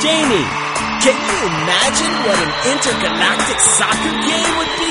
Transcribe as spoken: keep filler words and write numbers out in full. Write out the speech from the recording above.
Jamie, can you imagine what an intergalactic soccer game would be?